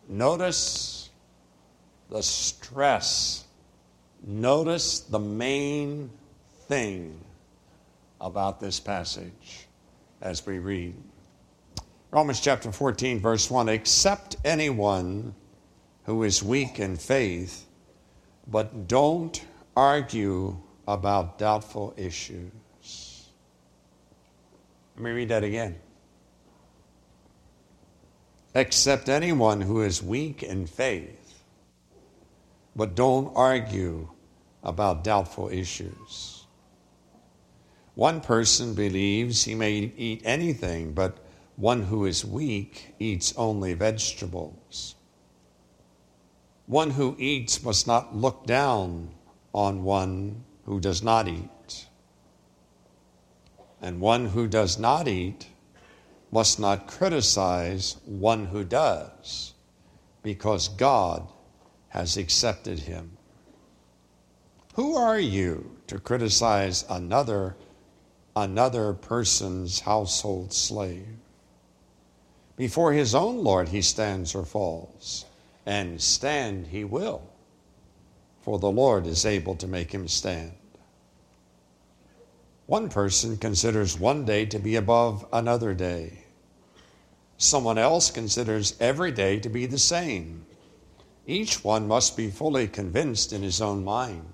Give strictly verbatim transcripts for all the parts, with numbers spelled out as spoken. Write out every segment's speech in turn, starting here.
Notice the stress. Notice the main thing about this passage as we read. Romans chapter fourteen, verse one, accept anyone who is weak in faith, but don't argue about doubtful issues. Let me read that again. Accept anyone who is weak in faith, but don't argue about doubtful issues. One person believes he may eat anything, but one who is weak eats only vegetables. One who eats must not look down on one who does not eat. And one who does not eat must not criticize one who does, because God has accepted him. Who are you to criticize another, another person's household slave? Before his own Lord he stands or falls, and stand he will, for the Lord is able to make him stand. One person considers one day to be above another day. Someone else considers every day to be the same. Each one must be fully convinced in his own mind.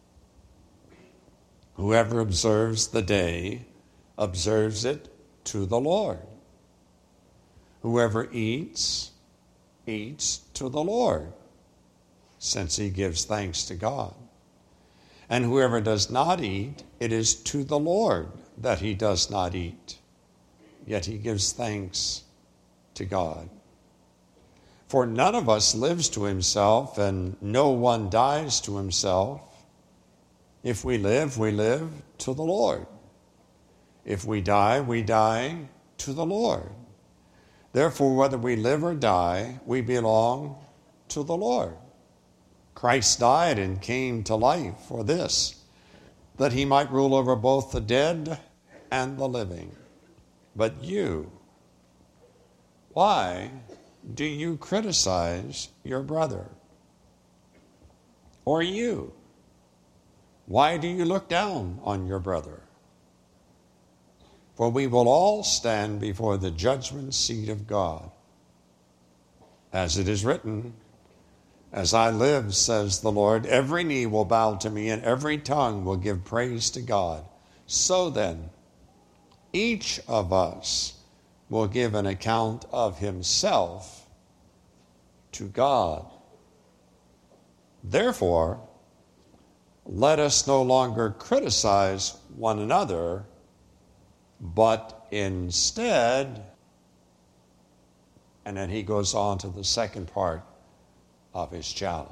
Whoever observes the day observes it to the Lord. Whoever eats, eats to the Lord, since he gives thanks to God. And whoever does not eat, it is to the Lord that he does not eat, yet he gives thanks to God. For none of us lives to himself, and no one dies to himself. If we live, we live to the Lord. If we die, we die to the Lord. Therefore, whether we live or die, we belong to the Lord. Christ died and came to life for this, that he might rule over both the dead and the living. But you, why do you criticize your brother? Or you, why do you look down on your brother? For we will all stand before the judgment seat of God. As it is written, as I live, says the Lord, every knee will bow to me and every tongue will give praise to God. So then, each of us will give an account of himself to God. Therefore, let us no longer criticize one another, but instead, and then he goes on to the second part of his challenge.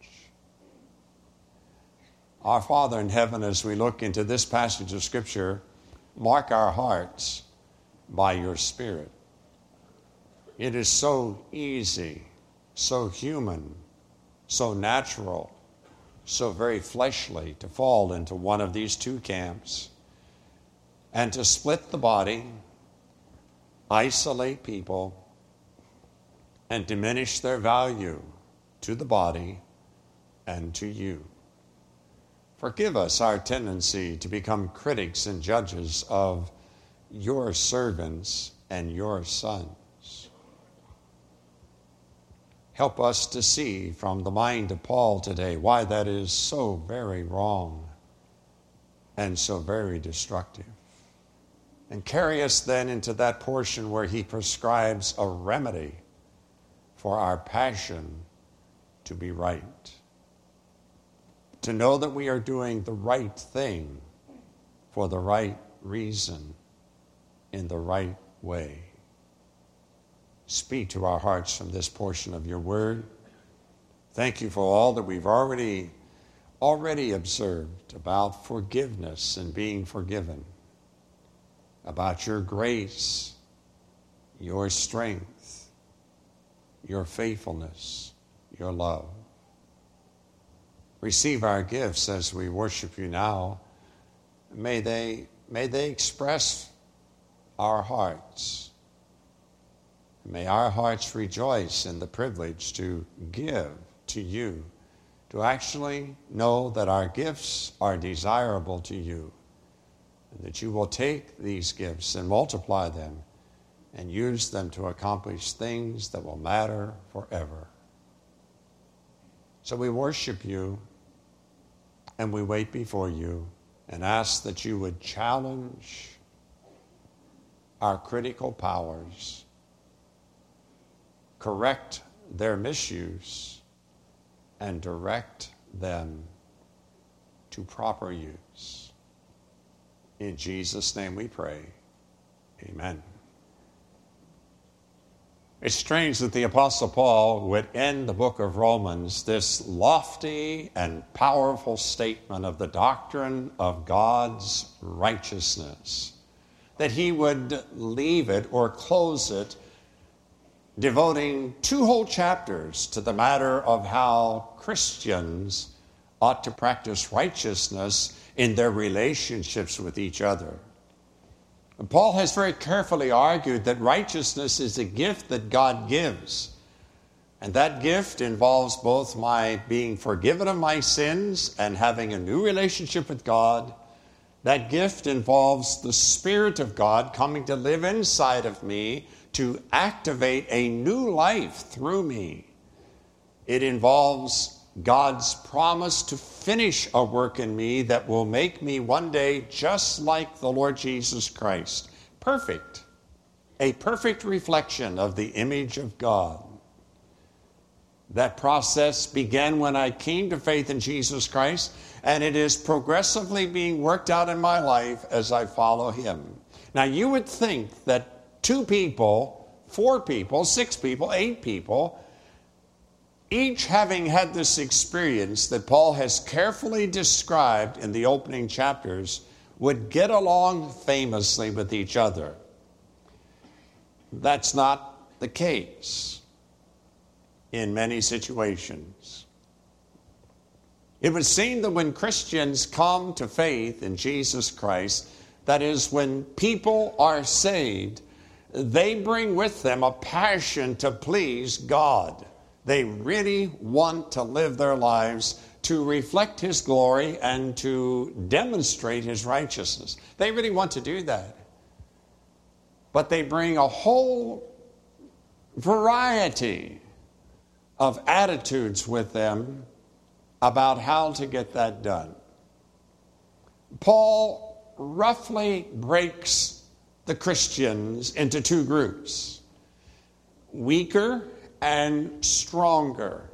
Our Father in heaven, as we look into this passage of Scripture, mark our hearts by your Spirit. It is so easy, so human, so natural, so very fleshly to fall into one of these two camps and to split the body, isolate people, and diminish their value to the body and to you. Forgive us our tendency to become critics and judges of your servants and your sons. Help us to see from the mind of Paul today why that is so very wrong and so very destructive. And carry us then into that portion where he prescribes a remedy for our passion to be right. To know that we are doing the right thing for the right reason in the right way. Speak to our hearts from this portion of your word. Thank you for all that we've already, already observed about forgiveness and being forgiven, about your grace, your strength, your faithfulness, your love. Receive our gifts as we worship you now. May they, may they express our hearts May our hearts rejoice in the privilege to give to you, to actually know that our gifts are desirable to you, and that you will take these gifts and multiply them and use them to accomplish things that will matter forever. So we worship you and we wait before you and ask that you would challenge our critical powers, correct their misuse, and direct them to proper use. In Jesus' name we pray. Amen. It's strange that the Apostle Paul would end the book of Romans, this lofty and powerful statement of the doctrine of God's righteousness, that he would leave it or close it, devoting two whole chapters to the matter of how Christians ought to practice righteousness in their relationships with each other. And Paul has very carefully argued that righteousness is a gift that God gives. And that gift involves both my being forgiven of my sins and having a new relationship with God. That gift involves the Spirit of God coming to live inside of me to activate a new life through me. It involves God's promise to finish a work in me that will make me one day just like the Lord Jesus Christ. Perfect. A perfect reflection of the image of God. That process began when I came to faith in Jesus Christ, and it is progressively being worked out in my life as I follow him. Now, you would think that two people, four people, six people, eight people, each having had this experience that Paul has carefully described in the opening chapters, would get along famously with each other. That's not the case in many situations. It would seem that when Christians come to faith in Jesus Christ, that is, when people are saved, they bring with them a passion to please God. They really want to live their lives to reflect his glory and to demonstrate his righteousness. They really want to do that. But they bring a whole variety of attitudes with them about how to get that done. Paul roughly breaks the Christians into two groups: weaker and stronger.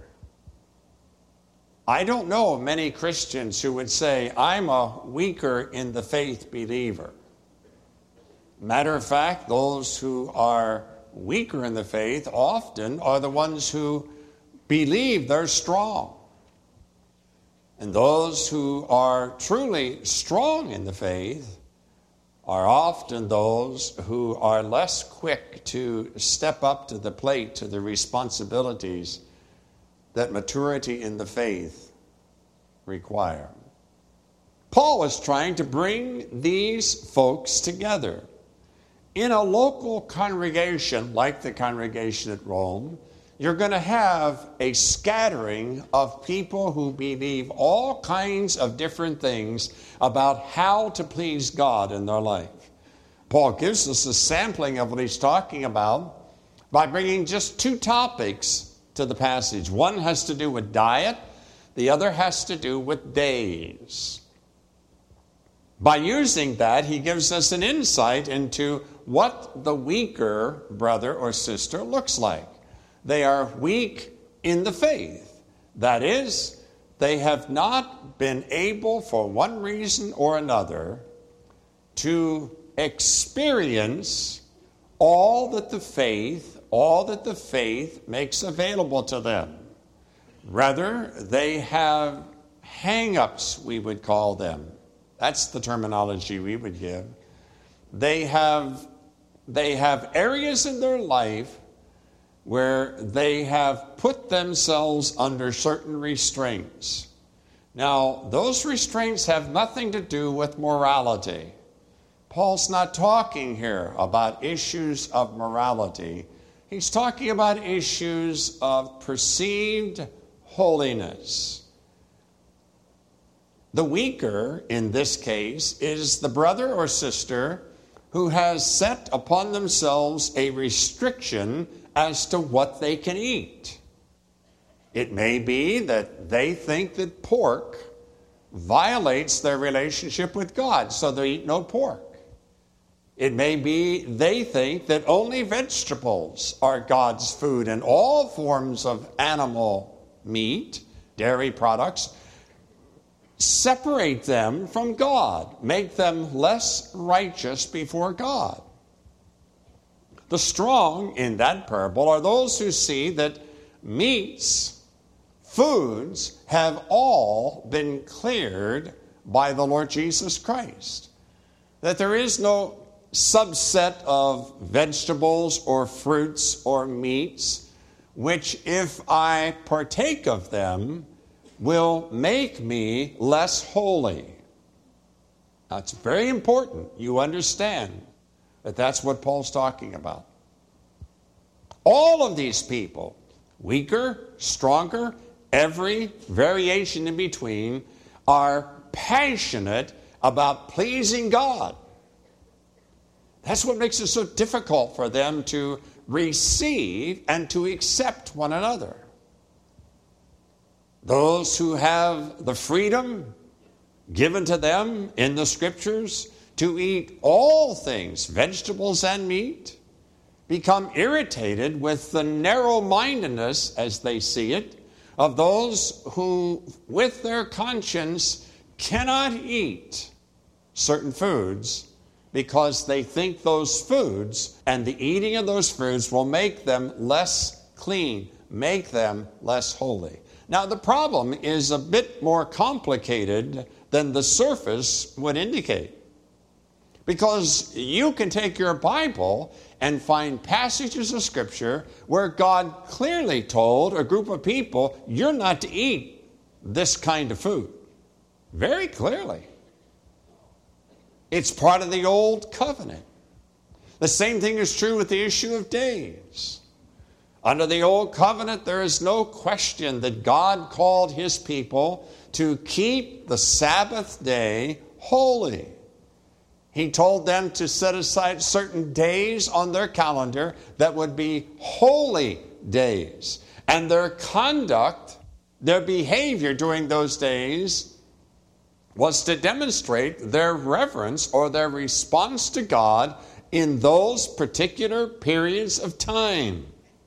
I don't know of many Christians who would say, I'm a weaker in the faith believer. Matter of fact, those who are weaker in the faith often are the ones who believe they're strong. And those who are truly strong in the faith are often those who are less quick to step up to the plate, to the responsibilities that maturity in the faith require. Paul is trying to bring these folks together. In a local congregation like the congregation at Rome, you're going to have a scattering of people who believe all kinds of different things about how to please God in their life. Paul gives us a sampling of what he's talking about by bringing just two topics to the passage. One has to do with diet, the other has to do with days. By using that, he gives us an insight into what the weaker brother or sister looks like. They are weak in the faith. That is, they have not been able, for one reason or another, to experience all that the faith, all that the faith makes available to them. Rather, they have hang-ups, we would call them. That's the terminology we would give. They have, they have areas in their life where they have put themselves under certain restraints. Now, those restraints have nothing to do with morality. Paul's not talking here about issues of morality. He's talking about issues of perceived holiness. The weaker, in this case, is the brother or sister who has set upon themselves a restriction as to what they can eat. It may be that they think that pork violates their relationship with God, so they eat no pork. It may be they think that only vegetables are God's food, and all forms of animal meat, dairy products, separate them from God, make them less righteous before God. The strong in that parable are those who see that meats, foods, have all been cleared by the Lord Jesus Christ. That there is no subset of vegetables or fruits or meats which, if I partake of them, will make me less holy. Now, it's very important you understand that that's what Paul's talking about. All of these people, weaker, stronger, every variation in between, are passionate about pleasing God. That's what makes it so difficult for them to receive and to accept one another. Those who have the freedom given to them in the Scriptures to eat all things, vegetables and meat, become irritated with the narrow-mindedness, as they see it, of those who, with their conscience, cannot eat certain foods because they think those foods and the eating of those foods will make them less clean, make them less holy. Now, the problem is a bit more complicated than the surface would indicate. Because you can take your Bible and find passages of Scripture where God clearly told a group of people, you're not to eat this kind of food. Very clearly. It's part of the old covenant. The same thing is true with the issue of days. Under the old covenant, there is no question that God called his people to keep the Sabbath day holy. He told them to set aside certain days on their calendar that would be holy days. And their conduct, their behavior during those days was to demonstrate their reverence or their response to God in those particular periods of time.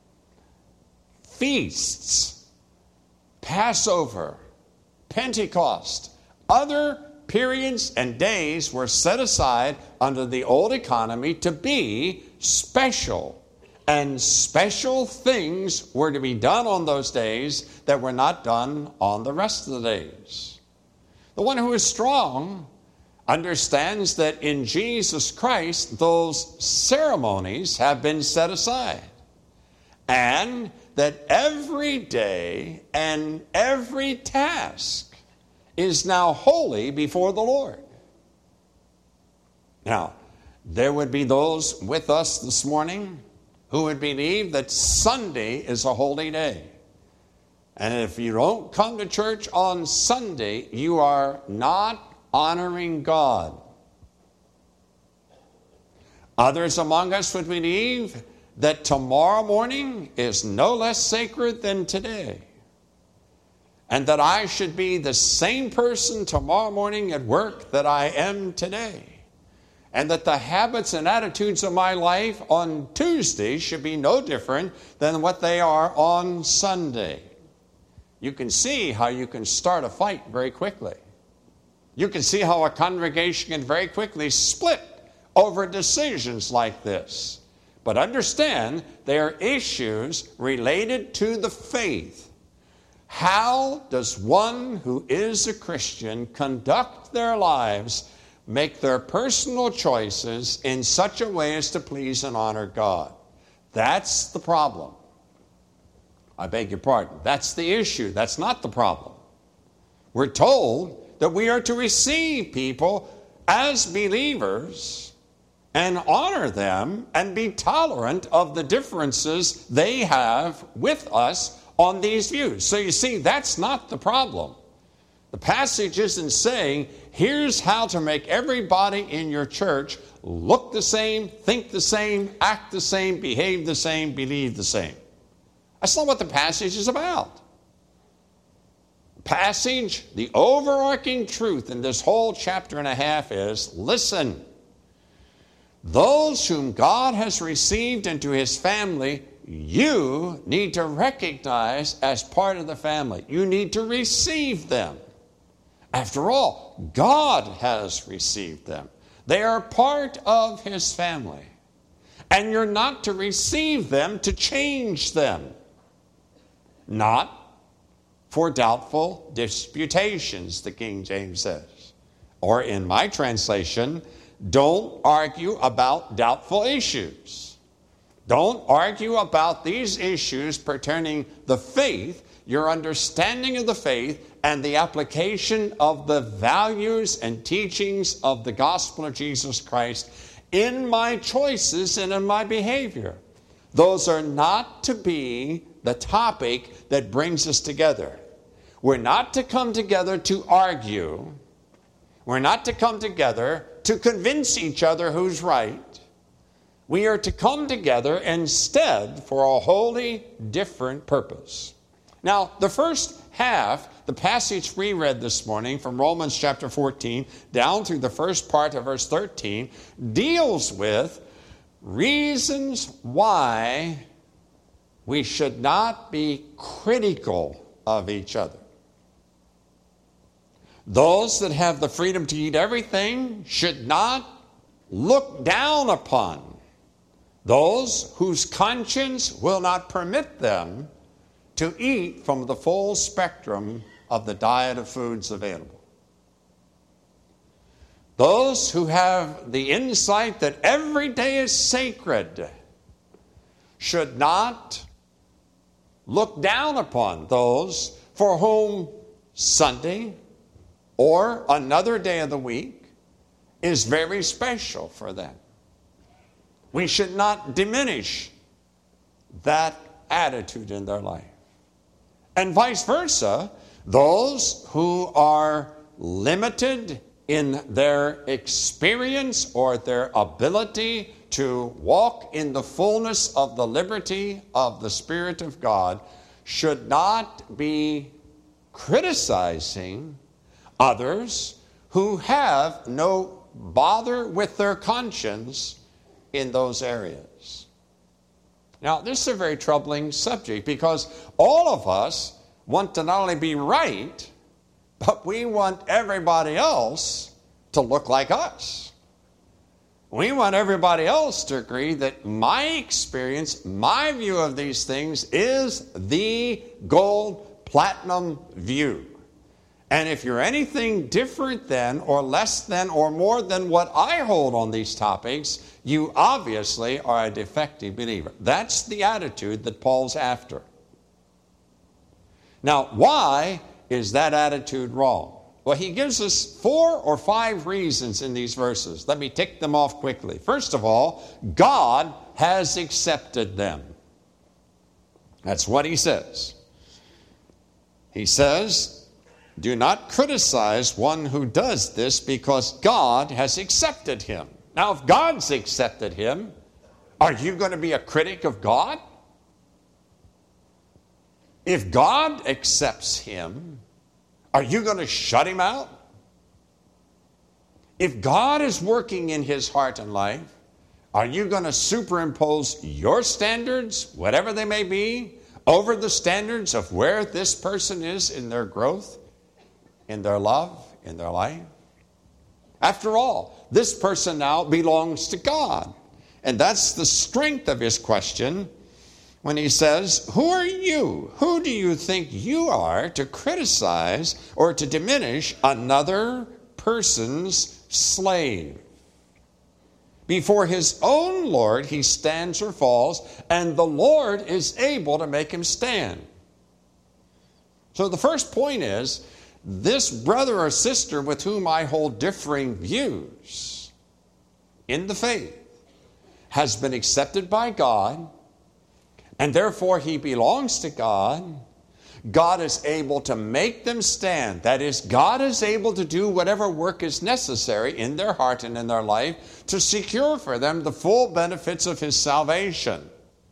Feasts, Passover, Pentecost, other periods and days were set aside under the old economy to be special. And special things were to be done on those days that were not done on the rest of the days. The one who is strong understands that in Jesus Christ, those ceremonies have been set aside. And that every day and every task is now holy before the Lord. Now, there would be those with us this morning who would believe that Sunday is a holy day. And if you don't come to church on Sunday, you are not honoring God. Others among us would believe that tomorrow morning is no less sacred than today. And that I should be the same person tomorrow morning at work that I am today. And that the habits and attitudes of my life on Tuesday should be no different than what they are on Sunday. You can see how you can start a fight very quickly. You can see how a congregation can very quickly split over decisions like this. But understand, they are issues related to the faith. How does one who is a Christian conduct their lives, make their personal choices in such a way as to please and honor God? That's the problem. I beg your pardon. That's the issue. That's not the problem. We're told that we are to receive people as believers and honor them and be tolerant of the differences they have with us on these views. So you see, that's not the problem. The passage isn't saying, here's how to make everybody in your church look the same, think the same, act the same, behave the same, believe the same. That's not what the passage is about. The passage, the overarching truth in this whole chapter and a half is, listen, those whom God has received into his family, you need to recognize as part of the family. You need to receive them. After all, God has received them. They are part of his family. And you're not to receive them to change them. Not for doubtful disputations, the King James says. Or in my translation, don't argue about doubtful issues. Don't argue about these issues pertaining the faith, your understanding of the faith, and the application of the values and teachings of the gospel of Jesus Christ in my choices and in my behavior. Those are not to be the topic that brings us together. We're not to come together to argue. We're not to come together to convince each other who's right. We are to come together instead for a wholly different purpose. Now, the first half, the passage we read this morning from Romans chapter fourteen down through the first part of verse thirteen, deals with reasons why we should not be critical of each other. Those that have the freedom to eat everything should not look down upon those whose conscience will not permit them to eat from the full spectrum of the diet of foods available. Those who have the insight that every day is sacred should not look down upon those for whom Sunday or another day of the week is very special for them. We should not diminish that attitude in their life. And vice versa, those who are limited in their experience or their ability to walk in the fullness of the liberty of the Spirit of God should not be criticizing others who have no bother with their conscience in those areas. Now, this is a very troubling subject because all of us want to not only be right, but we want everybody else to look like us. We want everybody else to agree that my experience, my view of these things is the gold platinum view. And if you're anything different than, or less than, or more than what I hold on these topics, you obviously are a defective believer. That's the attitude that Paul's after. Now, why is that attitude wrong? Well, he gives us four or five reasons in these verses. Let me tick them off quickly. First of all, God has accepted them. That's what he says. He says, do not criticize one who does this because God has accepted him. Now, if God's accepted him, are you going to be a critic of God? If God accepts him, are you going to shut him out? If God is working in his heart and life, are you going to superimpose your standards, whatever they may be, over the standards of where this person is in their growth, in their love, in their life? After all, this person now belongs to God. And that's the strength of his question when he says, who are you? Who do you think you are to criticize or to diminish another person's slave? Before his own Lord, he stands or falls, and the Lord is able to make him stand. So the first point is, this brother or sister with whom I hold differing views in the faith, has been accepted by God, and therefore he belongs to God, God is able to make them stand. That is, God is able to do whatever work is necessary in their heart and in their life to secure for them the full benefits of his salvation.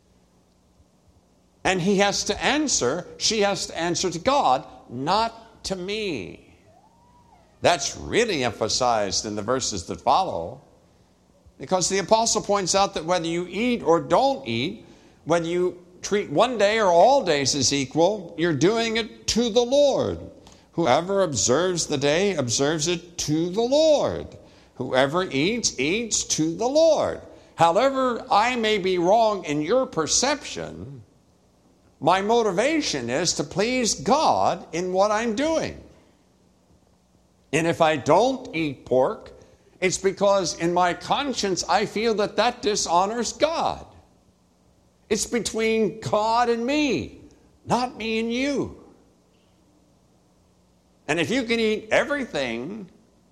And he has to answer, she has to answer to God, not to me. That's really emphasized in the verses that follow, because the apostle points out that whether you eat or don't eat, whether you treat one day or all days as equal, you're doing it to the Lord. Whoever observes the day observes it to the Lord. Whoever eats, eats to the Lord. However, I may be wrong in your perception, my motivation is to please God in what I'm doing. And if I don't eat pork, it's because in my conscience I feel that that dishonors God. It's between God and me, not me and you. And if you can eat everything,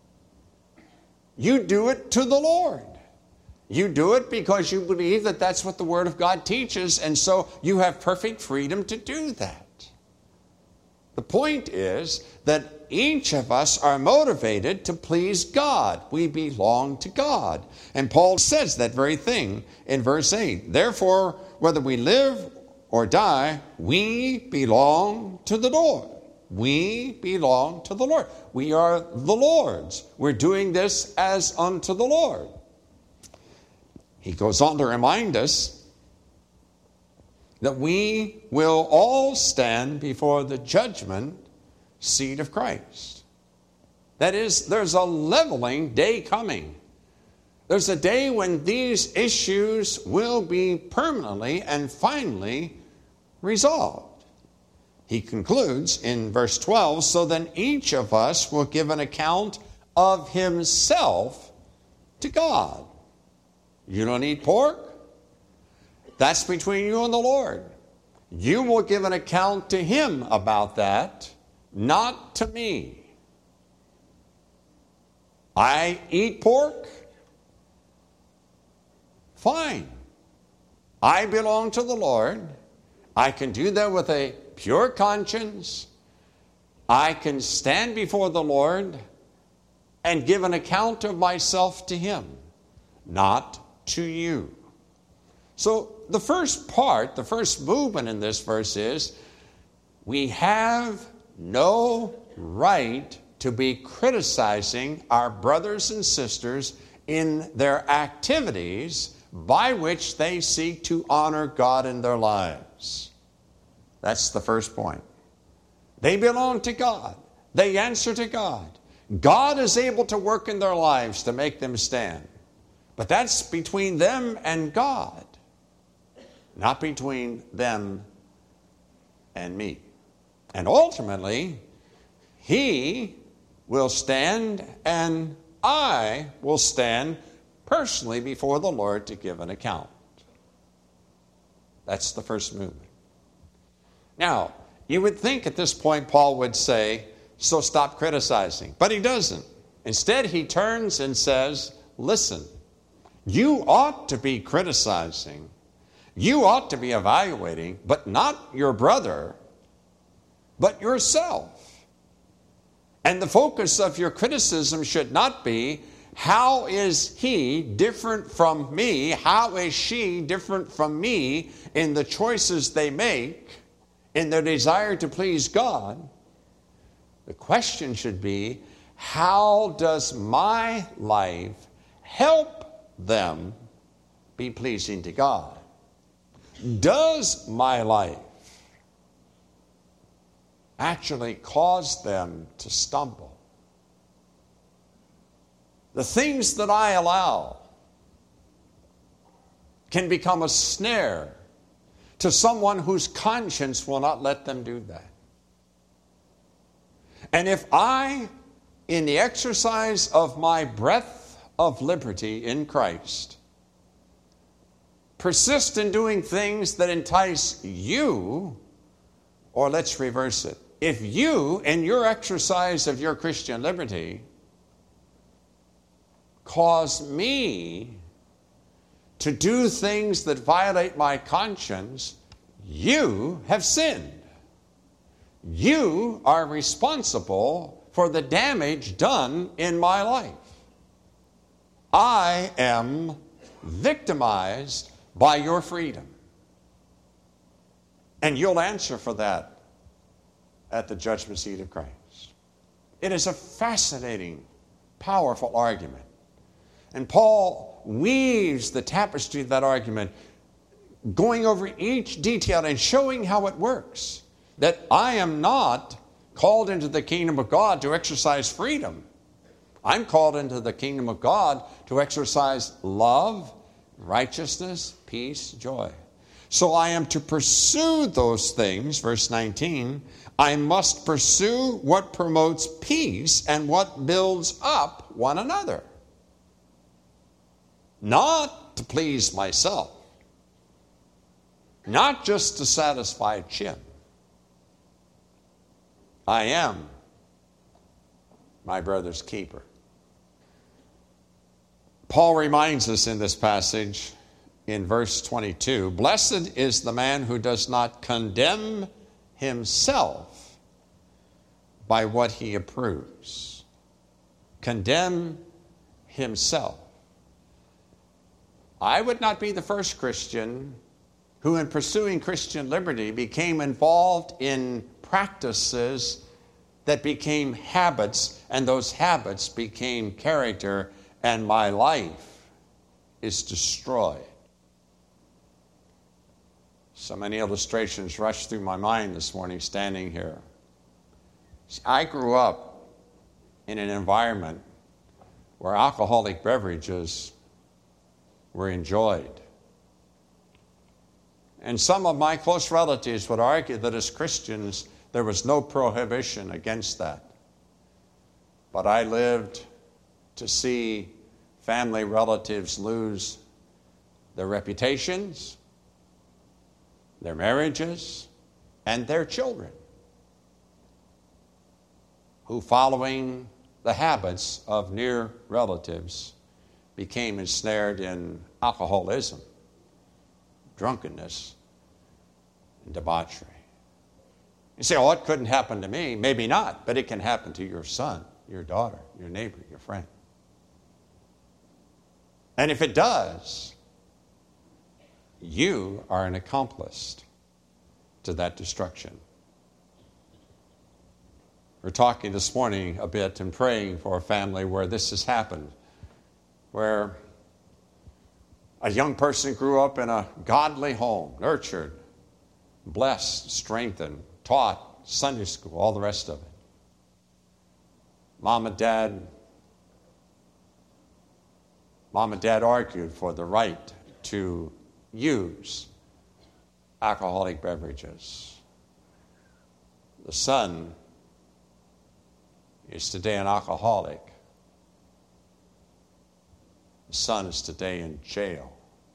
you do it to the Lord. You do it because you believe that that's what the Word of God teaches, and so you have perfect freedom to do that. The point is that each of us are motivated to please God. We belong to God. And Paul says that very thing in verse eight. Therefore, whether we live or die, we belong to the Lord. We belong to the Lord. We are the Lord's. We're doing this as unto the Lord. He goes on to remind us that we will all stand before the judgment seat of Christ. That is, there's a leveling day coming. There's a day when these issues will be permanently and finally resolved. He concludes in verse twelve, so then each of us will give an account of himself to God. You don't eat pork? That's between you and the Lord. You will give an account to him about that, not to me. I eat pork? Fine. I belong to the Lord. I can do that with a pure conscience. I can stand before the Lord and give an account of myself to him, not to you. So the first part, the first movement in this verse is, we have no right to be criticizing our brothers and sisters in their activities by which they seek to honor God in their lives. That's the first point. They belong to God. They answer to God. God is able to work in their lives to make them stand. But that's between them and God, not between them and me. And ultimately, he will stand and I will stand personally before the Lord to give an account. That's the first movement. Now, you would think at this point Paul would say, so stop criticizing. But he doesn't. Instead, he turns and says, listen, you ought to be criticizing. You ought to be evaluating, but not your brother, but yourself. And the focus of your criticism should not be, how is he different from me? How is she different from me in the choices they make, in their desire to please God? The question should be, how does my life help them be pleasing to God? Does my life actually cause them to stumble? The things that I allow can become a snare to someone whose conscience will not let them do that. And if I, in the exercise of my breath of liberty in Christ, persist in doing things that entice you, or let's reverse it. If you, in your exercise of your Christian liberty, cause me to do things that violate my conscience, you have sinned. You are responsible for the damage done in my life. I am victimized by your freedom. And you'll answer for that at the judgment seat of Christ. It is a fascinating, powerful argument. And Paul weaves the tapestry of that argument, going over each detail and showing how it works. That I am not called into the kingdom of God to exercise freedom. I'm called into the kingdom of God to exercise love, righteousness, peace, joy. So I am to pursue those things, verse nineteen. I must pursue what promotes peace and what builds up one another. Not to please myself. Not just to satisfy Chim. I am my brother's keeper. Paul reminds us in this passage in verse twenty-two, blessed is the man who does not condemn himself by what he approves. Condemn himself. I would not be the first Christian who, in pursuing Christian liberty, became involved in practices that became habits, and those habits became character, and my life is destroyed. So many illustrations rush through my mind this morning standing here. See, I grew up in an environment where alcoholic beverages were enjoyed. And some of my close relatives would argue that as Christians, there was no prohibition against that. But I lived to see family relatives lose their reputations, their marriages, and their children, who, following the habits of near relatives, became ensnared in alcoholism, drunkenness, and debauchery. You say, oh, it couldn't happen to me. Maybe not, but it can happen to your son, your daughter, your neighbor, your friend. And if it does, you are an accomplice to that destruction. We're talking this morning a bit and praying for a family where this has happened, where a young person grew up in a godly home, nurtured, blessed, strengthened, taught, Sunday school, all the rest of it. Mom and dad, mom and dad argued for the right to use alcoholic beverages. The son is today an alcoholic. The son is today in jail.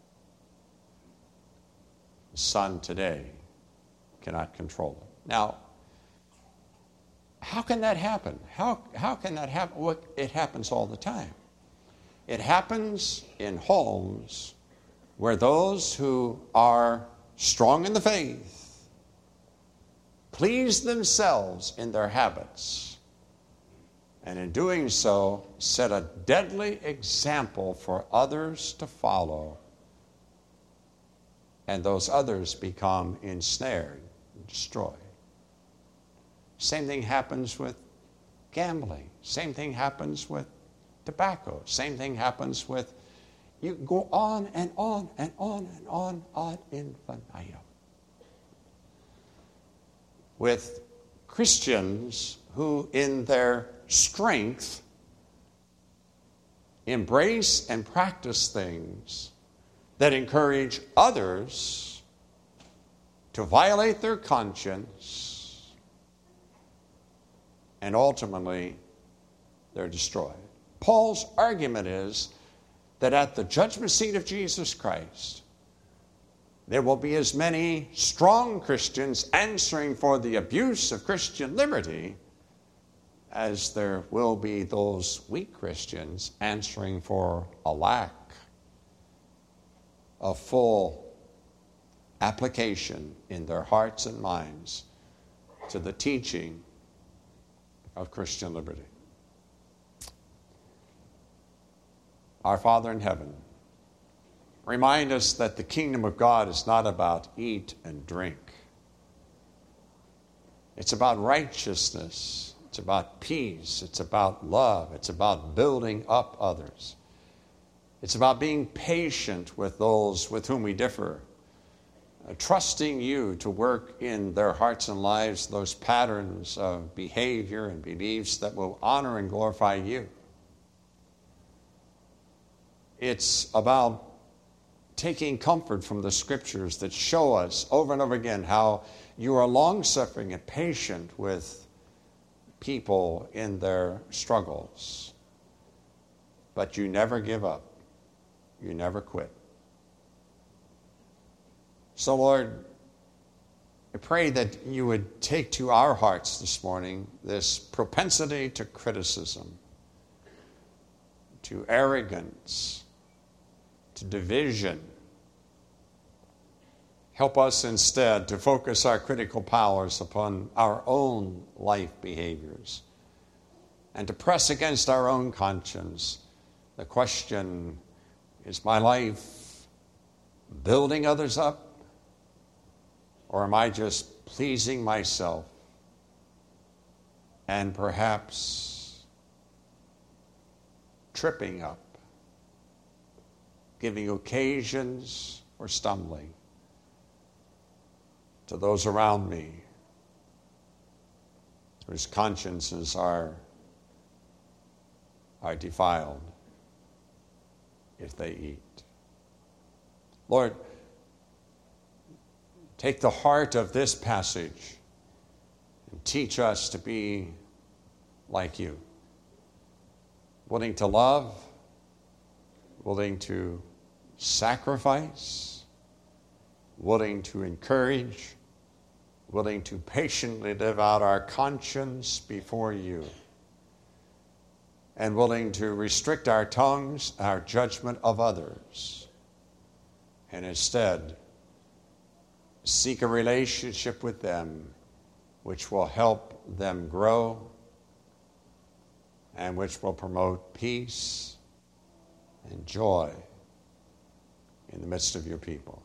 The son today cannot control it. Now, how can that happen? How, how can that happen? Well, it happens all the time. It happens in homes where those who are strong in the faith please themselves in their habits, and in doing so set a deadly example for others to follow, and those others become ensnared and destroyed. Same thing happens with gambling. Same thing happens with tobacco. Same thing happens with, you go on and on and on and on ad infinitum. With Christians who in their strength embrace and practice things that encourage others to violate their conscience, and ultimately they're destroyed. Paul's argument is that at the judgment seat of Jesus Christ, there will be as many strong Christians answering for the abuse of Christian liberty as there will be those weak Christians answering for a lack a full application in their hearts and minds to the teaching of Christian liberty. Our Father in heaven, remind us that the kingdom of God is not about eat and drink. It's about righteousness. It's about peace. It's about love. It's about building up others. It's about being patient with those with whom we differ, uh, trusting you to work in their hearts and lives those patterns of behavior and beliefs that will honor and glorify you. It's about taking comfort from the scriptures that show us over and over again how you are long-suffering and patient with people in their struggles. But you never give up. You never quit. So, Lord, I pray that you would take to our hearts this morning this propensity to criticism, to arrogance, to division. Help us instead to focus our critical powers upon our own life behaviors and to press against our own conscience the question, is my life building others up, or am I just pleasing myself and perhaps tripping up, giving occasions for stumbling to those around me whose consciences are, are defiled if they eat? Lord, take the heart of this passage and teach us to be like you, willing to love, willing to sacrifice, willing to encourage, willing to patiently live out our conscience before you, and willing to restrict our tongues, our judgment of others, and instead seek a relationship with them which will help them grow and which will promote peace and joy in the midst of your people.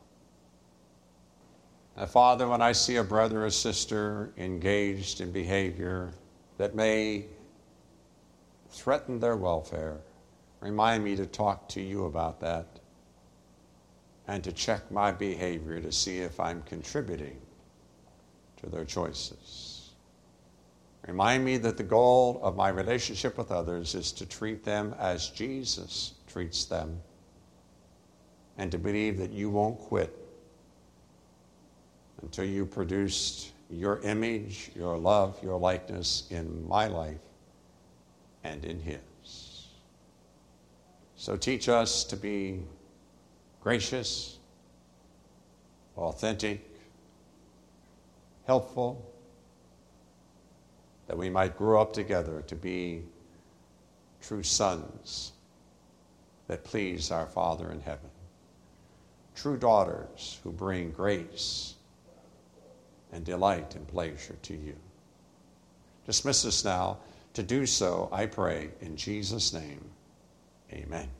Now, Father, when I see a brother or sister engaged in behavior that may threaten their welfare, remind me to talk to you about that and to check my behavior to see if I'm contributing to their choices. Remind me that the goal of my relationship with others is to treat them as Jesus treats them, and to believe that you won't quit until you produced your image, your love, your likeness in my life and in his. So teach us to be gracious, authentic, helpful, that we might grow up together to be true sons that please our Father in heaven, true daughters who bring grace and delight and pleasure to you. Dismiss us now. To do so, I pray in Jesus' name, amen.